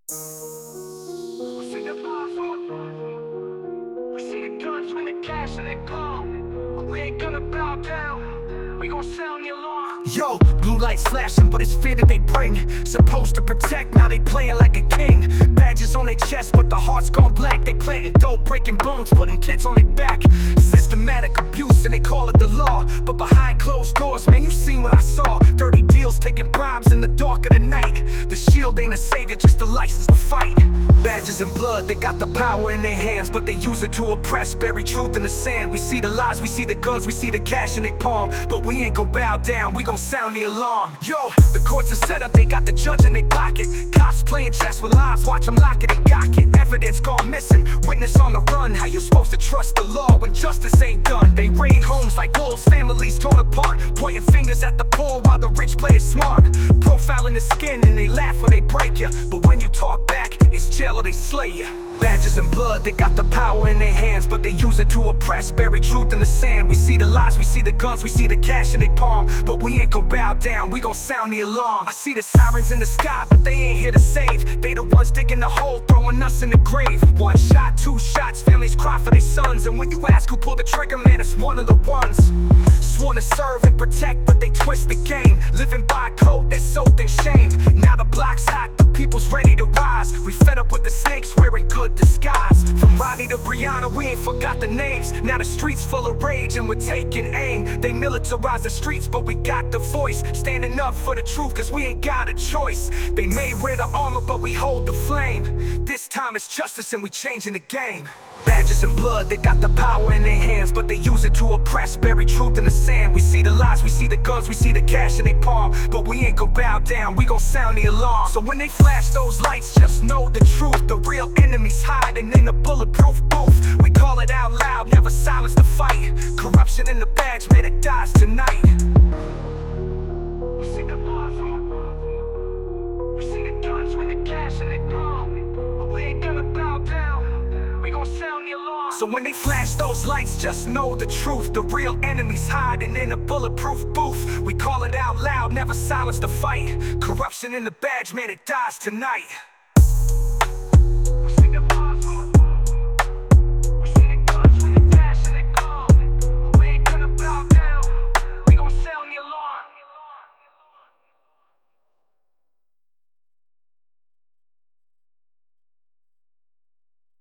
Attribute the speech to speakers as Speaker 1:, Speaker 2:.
Speaker 1: We see the bars, we see the guns when the cash and they come. We ain't gonna bow down, we gon' sound the alarm. Yo, blue lights flashing, but it's fear that they bring. Supposed to protect, now they playing like a king. Badges on their chest, but the heart's gone black. They planting dope, breaking bones, putting kids on their back. Systematic abuse, and they call it the law. But behind closed doors, man, you seen what I saw. Dirty deals, taking bribes in the dark of the night. The shield ain't a savior, just a license to fight. Badges and blood, they got the power in their hands, but they use it to oppress, bury truth in the sand. We see the lies, we see the guns, we see the cash in their palm, but we ain't gon' bow down, we gon' sound the alarm. Yo, the courts are set up, they got the judge in their pocket. Cops playing chess with lives, watch them lock it and gawk it. Evidence gone missing, witness on the run. How you supposed to trust the law when justice ain't done? They raid homes like wolves, families torn apart, pointing fingers at the poor while the rich play it smart. Profiling the skin and they laugh when they break you, but when you talk back, it's jail or they slay you. Badges and blood, they got the power in their hands, but they use it to oppress, bury truth in the sand. We see the lies, we see the guns, we see the cash in their palm, but we ain't gon' bow down, we gon' sound the alarm. I see the sirens in the sky, but they ain't here to save. They the ones digging the hole, throwing us in the grave. One shot, two shots, families cry for their sons, and when you ask who pulled the trigger, man, it's one of the ones. Sworn to serve and protect, but they twist the game. Living by code that's soaked in shame. Now the block's hot, the people's ready to rise. We fed up with the snakes wearing good disguise. From Rodney to Brianna, we ain't forgot the names. Now the streets full of rage and we're taking aim. They militarize the streets, but we got the voice. Standing up for the truth, cause we ain't got a choice. They may wear the armor, but we hold the flame. This time it's justice and we changing the game. Badges and blood, they got the power in their hands, but they use it to oppress, bury truth in the sand. We see the lies, we see the guns, we see the cash in their palm, but we ain't gon' bow down, we gon' sound the alarm. So when they flash those lights, just know the truth. The real enemy's hiding in the bulletproof booth. We call it out loud, never silence the fight. Corruption in the badge, man, it dies tonight. We see the bars, we see the guns with the cash in their palm, but we ain't gonna bow down, we gon' sound the alarm. So when they flash those lights, just know the truth. The real enemy's hiding in a bulletproof booth. We call it out loud, never silence the fight. Corruption in the badge, man, it dies tonight.